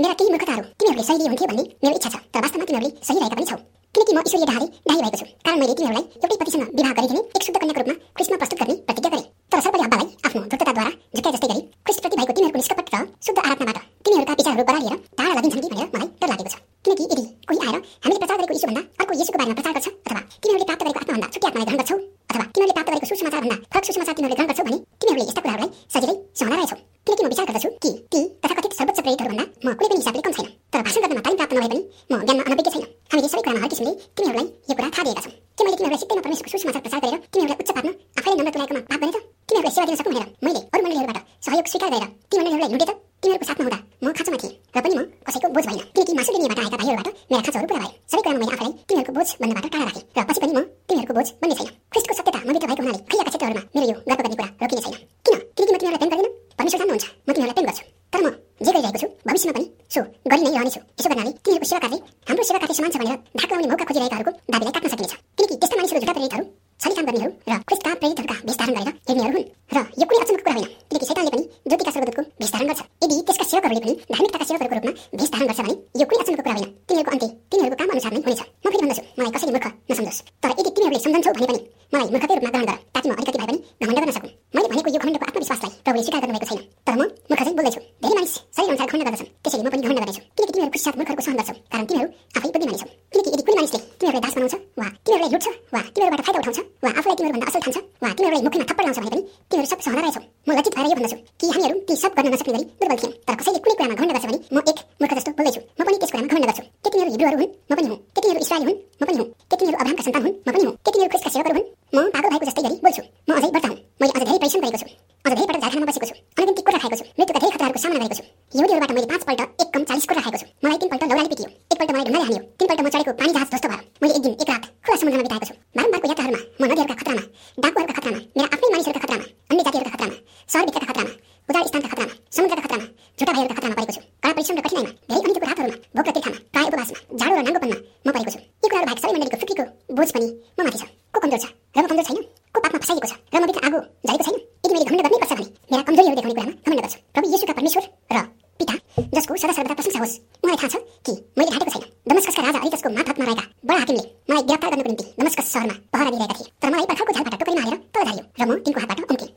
मेरा केही मूर्खताहरू तिमीहरूले सही हुन्थ्यो भन्ने मेरो इच्छा छ, तर वास्तवमा तिमीहरूले सही रहेका पनि छौ, किनकि म ईश्वरीय डाहाले डाही भएको छु। कारण मैले तिमीहरूलाई एउटै पतिसँग विवाह गरिदिने एक शुद्ध कन्याको रूपमा ख्रीष्टमा प्रस्तुत गर्ने प्रतिज्ञा गरेँ। तर सर्पले हव्वालाई आफ्नो धूर्तताद्वारा झुक्काए जस्तै गरी ख्रीष्टप्रति भएको तिमीहरूको निष्कपट र शुद्ध आराधनाबाट तिमीहरूका विचारहरू बरालिएर टाढा लगिन्छन् कि भनेर मलाई डर लागेको छ। किनकि यदि कोही आएर हामीले प्रचार गरेको यीशुभन्दा अर्को येशूको बारेमा प्रचार गर्छ, अथवा तिमीहरूले प्राप्त गरेको आत्माभन्दा छुट्टै आत्मालाई ग्रहण गर्छौ, अथवा तिमीहरूले प्राप्त गरेको सुसमाचारभन्दा फरक सुसमाचार तिमीहरूले ग्रहण गर्छौ भने तिमीहरूले यस्ता कुराहरूलाई सजिलै सहन रहेछौ। किनकि म विचार गर्दछु कि ती तथाकथित सर्वोच्च प्रेरितहरूभन्दा म कुनै पनि हिसाबले कम छैन, तर भाषण गर्नमा तालिम प्राप्त नभए पनि म ज्ञानमा अनभिज्ञ छैन। हामीले सबै कुरामा हर किसिमले तिमीहरूलाई यो कुरा थाहा दिएका छौँ कि मैले तिमीहरूलाई सित्तैमा परमेश्वरको सुसमाचार प्रचार गरेर तिमीहरूलाई उच्च पार्न आफैले नम्र तुल्याएकोमा पाप बने त? तिमीहरूलाई सेवा दिन सकौँ भनेर मैले अरू मण्डलीहरूबाट सहयोग स्वीकार गरेर ती मण्डलीहरूलाई लुटे त? तिमीहरूको साथमा हुँदा म खाँचोमा थिएँ र पनि म कसैको बोझ भइन, किनकि मासुलिनीबाट आएका भाइहरूबाट मेरा खाँचोहरू पुरा भए। सबै कुरामा मैले आफैलाई तिमीहरूको बोझ बन्नबाट टाढा राखेँ र पछि पनि म तिमीहरूको बोझ बन्ने छैन। ख्रीष्टको सत्यता मभित्र भएको हुनाले खैयाका क्षेत्रहरूमा मेरो यो गर्व गर्ने कुरा रोकिने छैन। किन? किनकि म तिमीहरूलाई प्रेम गर्दिनँ? परमेश्वर जान्नुहुन्छ म तिमीहरूलाई प्रेम गर्छु, तर म जे गरिरहेको छु भविष्यमा पनि सो गरि नै रहनेछु। यसो गर्नाले तिनीहरूको सेवा कार्य हाम्रो सेवा कार्य समान छ भनेर ढाक लगाउने मौका खोजिरहेकाहरूको दाबीलाई काट्न सकिनेछ। किनकि त्यस्ता मानिसहरू झुटा प्रेरितहरू, छली काम गर्नेहरू र ख्रीष्टका प्रेरितहरूका भेष धारण गरेर हिँड्नेहरू हुन्। र यो कुनै अचम्मको कुरा होइन, किनकि शैतानले पनि ज्योतिका स्वर्गदूतको भेष धारण गर्छ। यदि त्यसका सेवकहरूले पनि धार्मिकताका सेवकहरूको रूपमा भेष धारण गर्छ भने यो कुनै अचम्मको कुरा होइन। तिनीहरूको अन्त्य तिनीहरूको काम अनुसार नै हुनेछ। म फेरि भन्दछु, मलाई कसैले मूर्ख नसम्झोस्, तर यदि तिमीहरूले सम्झन्छौ भने पनि मलाई मूर्खकै रूपमा ग्रहण गर, ताकि म अलिकति भए पनि घमण्ड गर्न सकूँ। मैले भनेको यो घमण्डको आत्मविश्वासलाई प्रभुले स्वीकार गर्नुभएको छैन, तर म मूर्ख चाहिँ बोल्दैछु। धेरै मानिस शरीर अनुसार घमण्ड गर्दछन्, त्यसैले म पनि घमण्ड गर्दैछु, किनकि तिमीहरू खुसीसाथ मूर्खहरूको सहन गर्छौ, कारण तिमीहरू आफै बुद्धिमानी छौ। किनकि यदि कुनै मानिसले तिमीहरूलाई दास बनाउँछ वा तिमीहरूलाई लुट्छ वा तिमीहरूबाट फाइदा उठाउँछ वा आफूलाई तिमीहरूभन्दा असल ठान्छ वा तिमीहरूलाई मुखमा थप्पड लाउँछ भने पनि तिमीहरू सब सहन रहेछौ। म लज्जित भएर यो भन्दछु कि हामीहरू ती सब गर्न नसक्ने गरी दुर्बल थियौँ, तर कसैले कुनै कुरामा घमण्ड गर्छ भने म एक मूर्ख जस्तो बोल्दैछु। म पनि त्यस कुरामा घमण्ड गर्छु। के तिनीहरू हिब्रूहरू हुन्? म पनि हुँ। के तिनीहरू इस्राएली हुन्? म पनि हुँ। के तिनीहरू अब्राहमका सन्तान हुन्? म पनि हुँ। के तिनीहरू ख्रीष्टका सेवकहरू हुन्? म पागल भएको जस्तै गरी बोल्छु। म अझै बढ्ता हुँ। मैले अझ धेरै परिश्रम गरेको छु, अझ धेरै पटक झारखानामा बसेको छु, अनगिन्ती कोर्रा खाएको छु, मृत्युका धेरै खतराहरूको सामना गरेको छु। यहुदीहरूबाट मैले 5 पल्ट एक कम 40 कोर्रा खाएको छु। मलाई 3 पल्ट लौराले पिटियो, एक पल्ट मलाई ढुङ्गाले हानियो, 3 पल्ट म चढेको पानी जहाज ध्वस्त भयो। मैले एक दिन एक रात खुला समुद्रमा बिताएको छु। बारम्बारको यात्राहरूमा म नदीहरूका खतरामा, डाकुहरूका खतरामा, मेरा आफ्नै मानिसहरूका खतरामा, अन्य जातिहरूका खतरामा, सहरभित्रका खतरामा, उजाड स्थानका खतरामा, समुद्रका खतरामा, झुटा भाइहरूका खतरामा परेको छु। कडा परिश्रम र कठिनाइमा, धेरै अनितिको रातहरूमा, भोक र तिर्खामा, प्राय उपवासमा, जाडो र नाङ्गोपनमा म परेको छु। यी कुराहरू बाहेक सबै मण्डलीको फुक्कीको बोझ पनि म माथि छ। को कमजोर छ र म कमजोर छैन? को पापमा फसाइएको छ र म भित्र आगो जलेको छैन? यदि मैले घमण्ड गर्नै पर्छ भने मेरा कमजोरीहरू देखाउने कुरामा घमण्ड गर्छु। प्रभु येशूका परमेश्वर र पिता जसको सदा सर्वदा प्रशंसा होस्, उहाँलाई थाहा छ कि मैले ढाँटेको छैन। दमस्कसका राजा अरितसको मातहतमा रहेका बडा हाकिमले मलाई गिरफ्तार गर्नको निम्ति दमस्कस सहरमा पहरा दिइरहेका थिए, तर मलाई पर्खालको झालबाट टोकरीमा हालेर तल झारियो र म तिनको हातबाट उम्केँ।